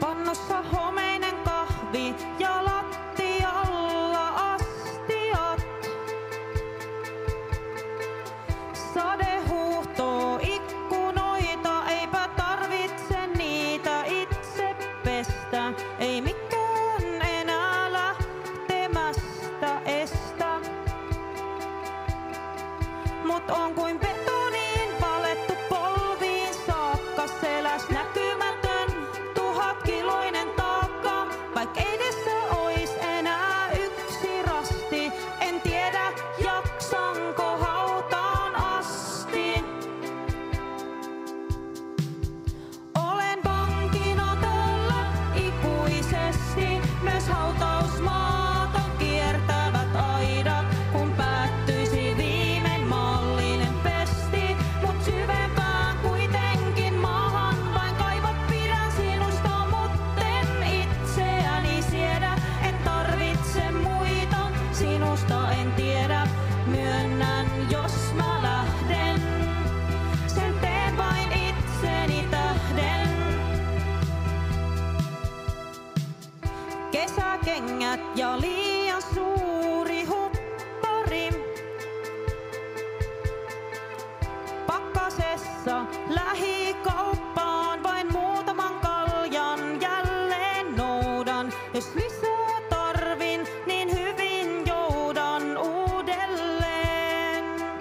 Kannossa homeinen kahvi ja lattialla astiat. Sade huuhtoo ikkunoita, eipä tarvitse niitä itse pestä. Ei mikään enää lähtemästä estä. Mut on kuin betoniin valettu polviin saakka, seläs näkymätön 1000-kiloinen taakka. Vaik edessä ois enää yksi rasti, en tiedä jaksanko hautaan asti. Olen vankina tällä ikuisesti, myös hautausmaata kiertävät aidat, kun päättyisi viimein maallinen pesti. Mut syvempään kuitenkin maahan vain kaivat, pidän sinusta, mutten itseäni siedä. En tarvitse muita, sinusta en tiedä. Myönnän, jos mä lähden, sen teen vain itseni tähden. Kesäkengät ja liian suuri huppari. Pakkasessa lähikauppaan vain muutaman kaljan jälleen noudan. Jos lisää tarvin, niin hyvin joudan uudelleen.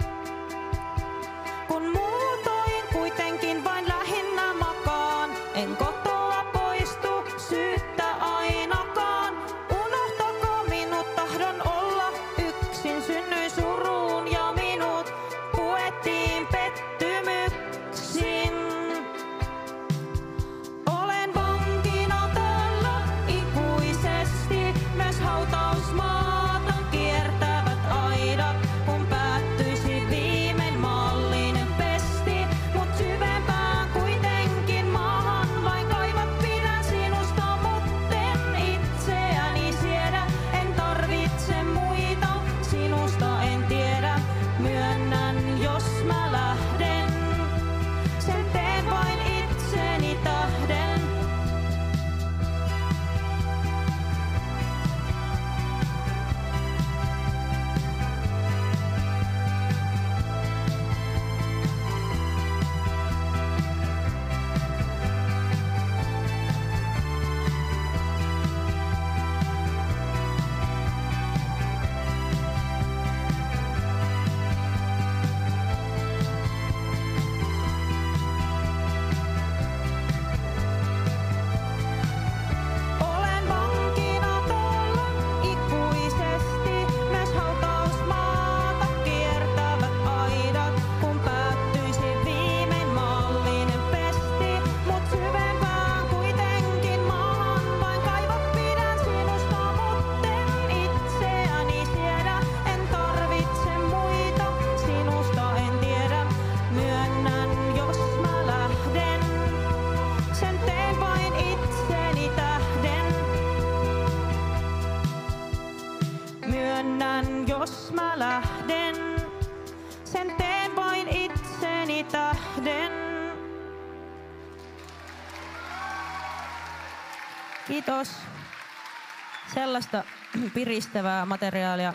Kun muutoin kuitenkin vain lähinnä makaan, en kotoa poistu syyttä ainakaan. Unohtakaa minut, tahdon olla yksin, synnyin suruun ja minut puettiin pettymyksin. Olen vankina täällä ikuisesti, myös hautausmaata kiertävät aidat, kun päättyisi viimein maallinen pesti. Mut syvempään kuitenkin maahan vain kaivat, pidän sinusta, mutten itseäni siedä. En tarvitse muita, sinusta en tiedä. Myönnän, jos mä lähden, sen teen vain itseni tähden. Olen vankina täällä ikuisesti, myös hautausmaata kiertävät aidat, kun päättyisi viimein maallinen pesti. Mut syvempään kuitenkin maahan vain kaivat, pidän sinusta, mutten itseäni siedä. En tarvitse muita, sinusta en tiedä. Myönnän, jos mä lähden, sen teen vain itseni tähden. Myönnän, jos mä lähden, sen teen vain itseni tähden. Kiitos. Sellaista piristävää materiaalia